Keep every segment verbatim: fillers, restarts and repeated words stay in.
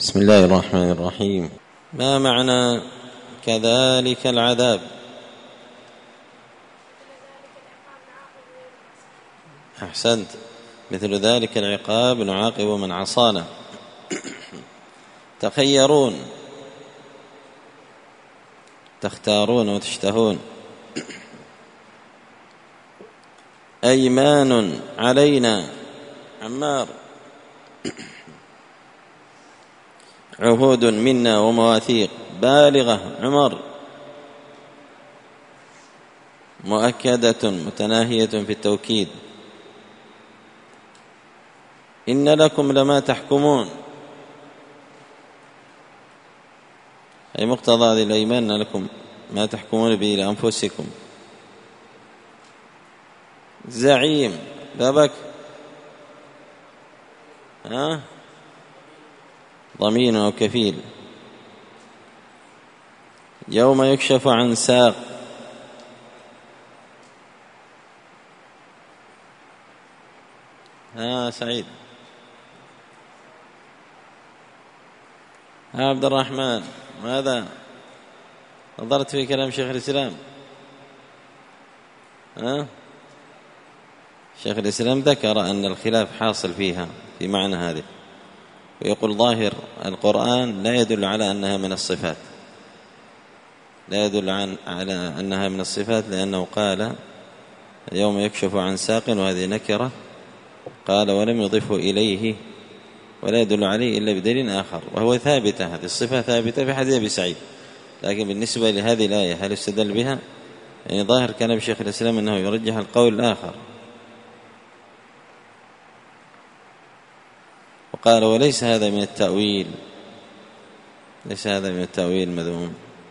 بسم الله الرحمن الرحيم. ما معنى كذلك العذاب؟ أحسنت، مثل ذلك العقاب نعاقب من عصانا. تخيرون، تختارون وتشتهون. أيمان علينا، عمار. عهود منا ومواثيق بالغة، عمر. مؤكدة متناهية في التوكيد. إن لكم لما تحكمون، أي مقتضى هذه الأيمان أن لكم ما تحكمون به لأنفسكم. زعيم، بابك ها؟ ضمين أو كفيل. يوم يكشف عن ساق، ها سعيد، ها عبد الرحمن، ماذا نظرت في كلام شيخ الإسلام؟ ها؟ شيخ الإسلام ذكر أن الخلاف حاصل فيها في معنى هذه، ويقول ظاهر القرآن لا يدل على أنها من الصفات، لا يدل عن على أنها من الصفات، لأنه قال يوم يكشف عن ساق، وهذه نكرة، قال ولم يضفه إليه، ولا يدل عليه إلا بدليل آخر، وهو ثابتة، هذه الصفة ثابتة في حديث أبي سعيد. لكن بالنسبة لهذه الآية هل استدل بها؟ يعني ظاهر كلام شيخ الإسلام أنه يرجح القول الآخر، وقال وليس هذا من التأويل، ليس هذا من التأويل مذموم.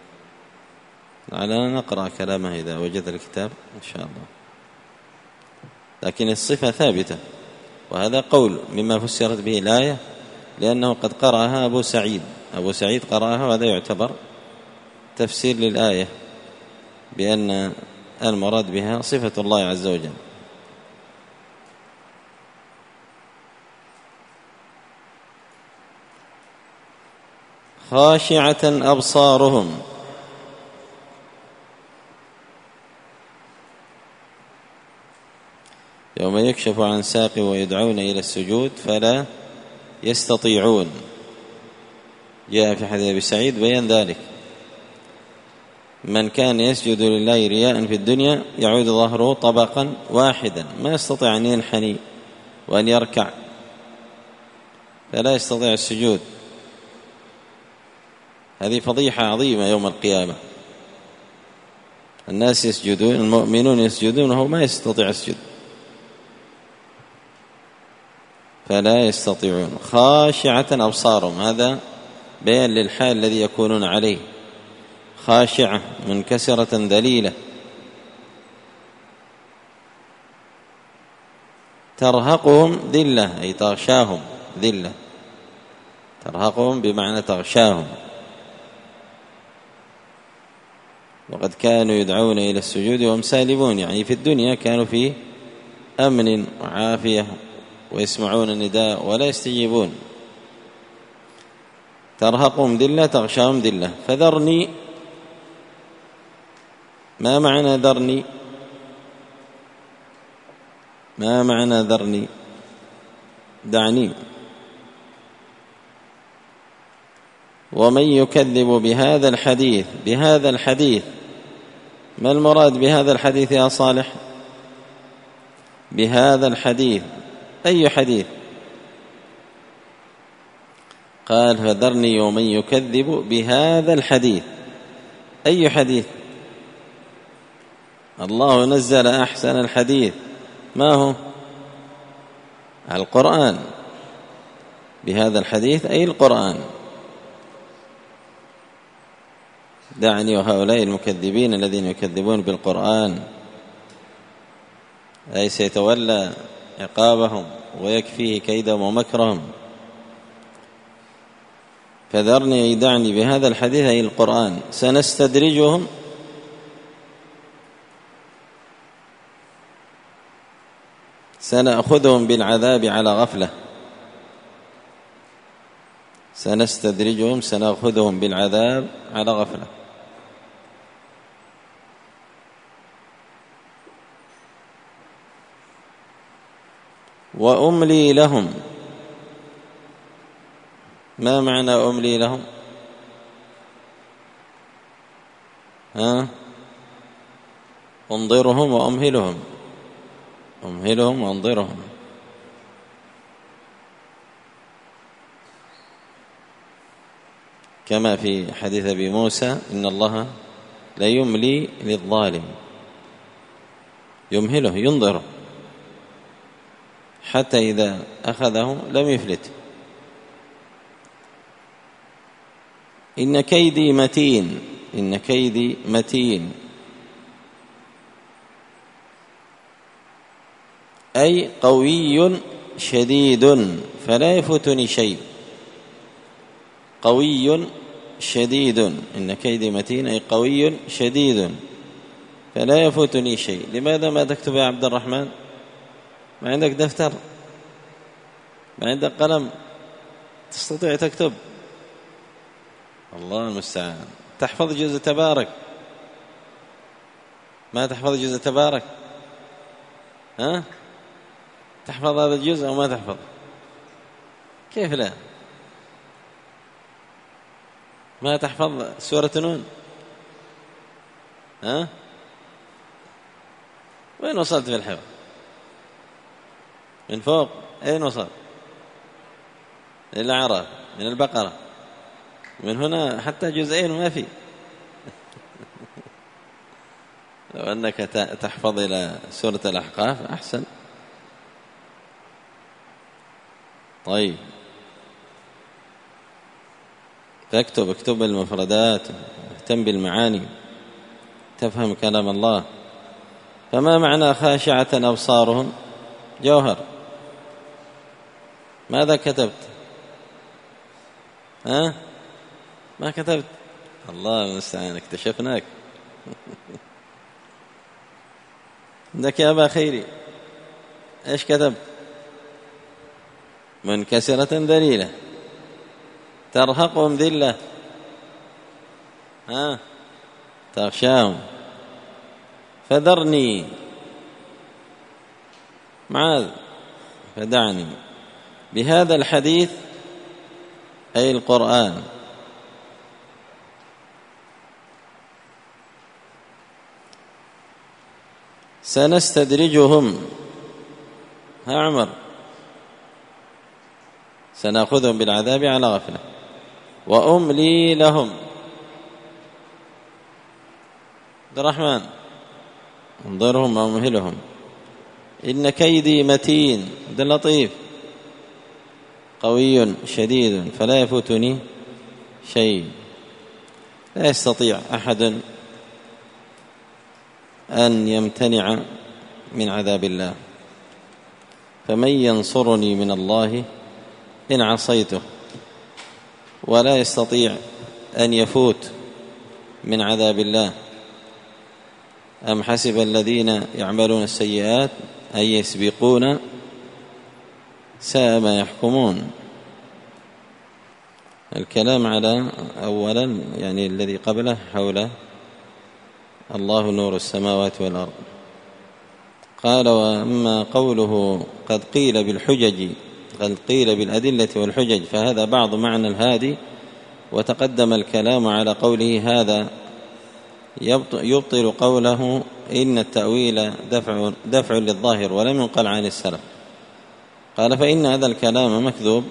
على نقرأ كلامه إذا وجد الكتاب إن شاء الله. لكن الصفة ثابتة، وهذا قول مما فسرت به الآية، لأنه قد قرأها أبو سعيد، أبو سعيد قرأها، وهذا يعتبر تفسير للآية بأن المراد بها صفة الله عز وجل. خاشعة أبصارهم، يوم يكشف عن ساق ويدعون إلى السجود فلا يستطيعون. جاء في حديث أبي سعيد بيان ذلك، من كان يسجد لله رياء في الدنيا يعود ظهره طبقا واحدا، ما يستطيع أن ينحني وأن يركع، فلا يستطيع السجود. هذه فضيحة عظيمة يوم القيامة. الناس يسجدون، المؤمنون يسجدون وهو ما يستطيع السجود، فلا يستطيعون. خاشعة أبصارهم، هذا بيان للحال الذي يكونون عليه، خاشعة منكسرة ذليلة. ترهقهم ذلة، أي تغشاهم ذلة، ترهقهم بمعنى تغشاهم. وقد كانوا يدعون إلى السجود وهم سالمون، يعني في الدنيا كانوا في أمن وعافية ويسمعون النداء ولا يستجيبون. ترهقهم ذلة، تغشاهم ذلة. فذرني، ما معنى ذرني؟ ما معنى ذرني؟ دعني. ومن يكذب بهذا الحديث، بهذا الحديث، ما المراد بهذا الحديث يا صالح؟ بهذا الحديث، أي حديث؟ قال فذرني ومن يكذب بهذا الحديث، أي حديث؟ الله نزل أحسن الحديث، ما هو؟ القرآن. بهذا الحديث أي القرآن. دعني وهؤلاء المكذبين الذين يكذبون بالقرآن، أي سيتولى عقابهم ويكفيه كيدهم ومكرهم. فذرني أي دعني بهذا الحديث أي القرآن، سنستدرجهم سنأخذهم بالعذاب على غفلة، سنستدرجهم سنأخذهم بالعذاب على غفلة. وأملي لهم. ما معنى أملي لهم؟ ها؟ انظرهم وأمهلهم، أمهلهم وانظرهم. كما في حديث أبي موسى إن الله لا يملي للظالم، يمهله ينظره حتى إذا أخذه لم يفلت. إن كيدي متين، إن كيدي متين أي قوي شديد فلا يفوتني شيء. قوي شديد، إن كيدي متين أي قوي شديد فلا يفوتني شيء. لماذا ما تكتب يا عبد الرحمن؟ ما عندك دفتر؟ ما عندك قلم تستطيع تكتب؟ الله المستعان. تحفظ جزء تبارك؟ ما تحفظ جزء تبارك؟ ها؟ تحفظ هذا الجزء أو ما تحفظ؟ كيف لا؟ ما تحفظ سورة نون؟ ها؟ وين وصلت في الحفظ؟ من فوق أين وصلت؟ من الأعراف، من البقرة، من هنا حتى جزئين ما في. لو أنك تحفظ إلى سورة الأحقاف أحسن. طيب تكتب، اكتب المفردات، اهتم بالمعاني، تفهم كلام الله. فما معنى خاشعة أبصارهم؟ جوهر، ماذا كتبت؟ ها؟ ما كتبت؟ الله المستعان، اكتشفناك. عندك يا أبا خيري ايش كتبت؟ منكسرة ذليلة ترهقهم ذلة، ها؟ تغشاهم. فذرني معاذ، فدعني بهذا الحديث أي القرآن سنستدرجهم. ها عمر؟ سنأخذهم بالعذاب على غفلة. وأملي لهم. عبد الرحمن انظرهم وأمهلهم. إن كيدي متين. عبد اللطيف قوي شديد فلا يفوتني شيء. لا يستطيع أحد أن يمتنع من عذاب الله. فمن ينصرني من الله إن عصيته؟ ولا يستطيع أن يفوت من عذاب الله. أم حسب الذين يعملون السيئات أن يسبقون؟ ساء ما يحكمون. الكلام على أولا يعني الذي قبله حول الله نور السماوات والأرض. قال وأما قوله قد قيل بالحجج، قد قيل بالأدلة والحجج، فهذا بعض معنى الهادي. وتقدم الكلام على قوله هذا يبطل قوله إن التأويل دفع, دفع للظاهر ولم ينقل عن السلف. قال فإن هذا الكلام مكذوب،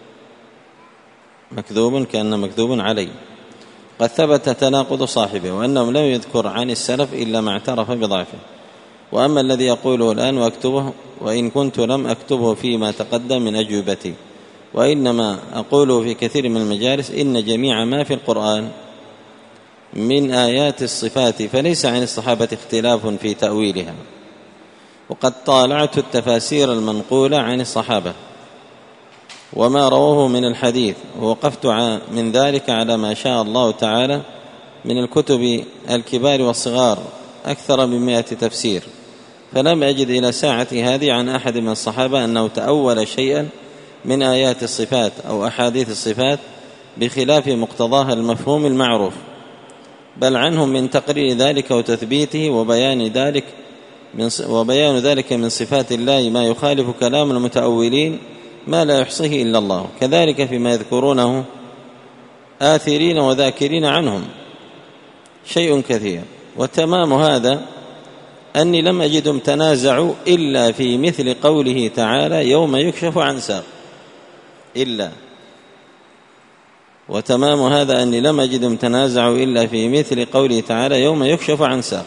مكذوب كأن مكذوب عليه. قد ثبت تناقض صاحبه وأنهم لم يذكر عن السلف إلا ما اعترف بضعفه. وأما الذي يقوله الآن وأكتبه وإن كنت لم أكتبه فيما تقدم من أجوبتي، وإنما أقوله في كثير من المجالس إن جميع ما في القرآن من آيات الصفات فليس عن الصحابة اختلاف في تأويلها. وقد طالعت التفاسير المنقولة عن الصحابة وما رووه من الحديث، ووقفت من ذلك على ما شاء الله تعالى من الكتب الكبار والصغار أكثر من مئة تفسير، فلم أجد إلى ساعة هذه عن أحد من الصحابة أنه تأول شيئا من آيات الصفات أو أحاديث الصفات بخلاف مقتضاها المفهوم المعروف، بل عنهم من تقرير ذلك وتثبيته وبيان ذلك من وبيان ذلك من صفات الله ما يخالف كلام المتأولين ما لا يحصيه إلا الله، كذلك فيما يذكرونه آثرين وذاكرين عنهم شيء كثير. وتمام هذا أني لم أجدهم تنازعوا إلا في مثل قوله تعالى يوم يكشف عن ساق إلا وتمام هذا أني لم أجدهم تنازعوا إلا في مثل قوله تعالى يوم يكشف عن ساق.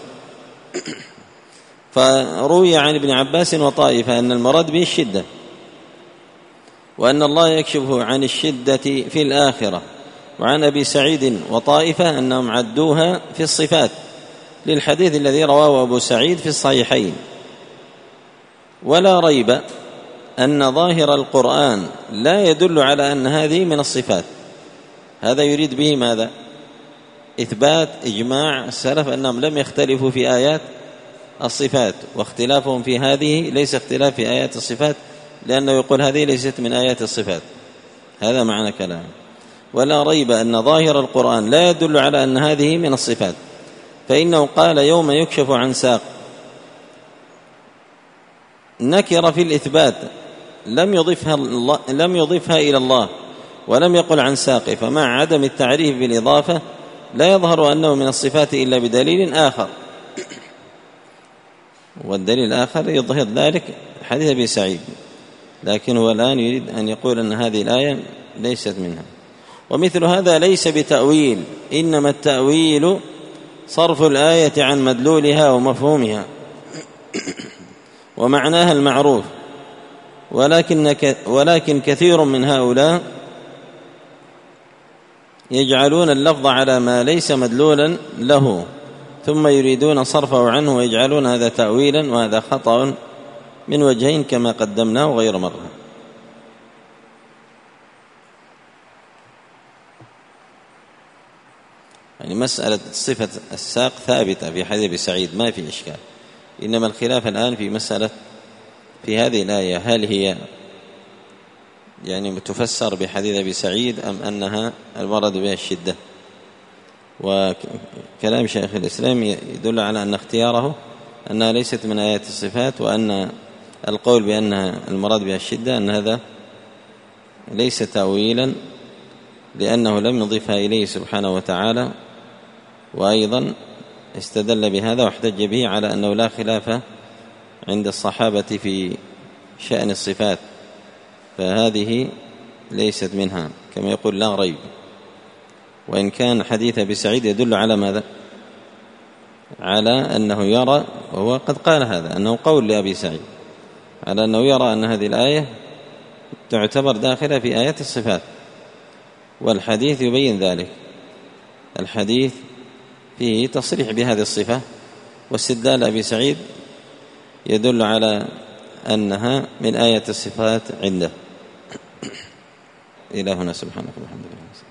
فروي عن ابن عباس وطائفة أن المراد به الشدة، وأن الله يكشف عن الشدة في الآخرة، وعن أبي سعيد وطائفة أنهم عدوها في الصفات للحديث الذي رواه أبو سعيد في الصحيحين. ولا ريب أن ظاهر القرآن لا يدل على أن هذه من الصفات. هذا يريد به ماذا؟ إثبات إجماع السلف أنهم لم يختلفوا في آيات الصفات، واختلافهم في هذه ليس اختلاف في آيات الصفات، لأنه يقول هذه ليست من آيات الصفات. هذا معنى كلام. ولا ريب أن ظاهر القرآن لا يدل على أن هذه من الصفات، فإنه قال يوم يكشف عن ساق نكر في الإثبات، لم يضيفها, الله لم يضيفها إلى الله، ولم يقل عن ساق، فمع عدم التعريف بالإضافة لا يظهر أنه من الصفات إلا بدليل آخر. والدليل الآخر يظهر ذلك حديث أبي سعيد، لكن هو الآن يريد أن يقول أن هذه الآية ليست منها. ومثل هذا ليس بتأويل، إنما التأويل صرف الآية عن مدلولها ومفهومها ومعناها المعروف، ولكن ولكن كثير من هؤلاء يجعلون اللفظ على ما ليس مدلولا له، ثم يريدون صرفه عنه ويجعلون هذا تأويلا، وهذا خطأ من وجهين كما قدمناه غير مرة. يعني مسألة صفة الساق ثابتة في حديث أبي سعيد ما في إشكال، إنما الخلاف الآن في مسألة في هذه الآية هل هي يعني تفسر بحديث أبي سعيد أم أنها المراد بها الشدة. وكلام شيخ الإسلام يدل على أن اختياره أنها ليست من آيات الصفات، وأن القول بأنها المراد بها الشدة أن هذا ليس تأويلا، لأنه لم يضيفها إليه سبحانه وتعالى. وأيضا استدل بهذا واحتج به على أنه لا خلاف عند الصحابة في شأن الصفات، فهذه ليست منها كما يقول لا ريب. وإن كان حديث أبي سعيد يدل على ماذا؟ على أنه يرى، وهو قد قال هذا أنه قول لأبي سعيد، على أنه يرى أن هذه الآية تعتبر داخلة في آيات الصفات، والحديث يبين ذلك. الحديث فيه تصريح بهذه الصفة، واستدلال أبي سعيد يدل على أنها من آية الصفات عنده. إلهنا سبحانه وتعالى.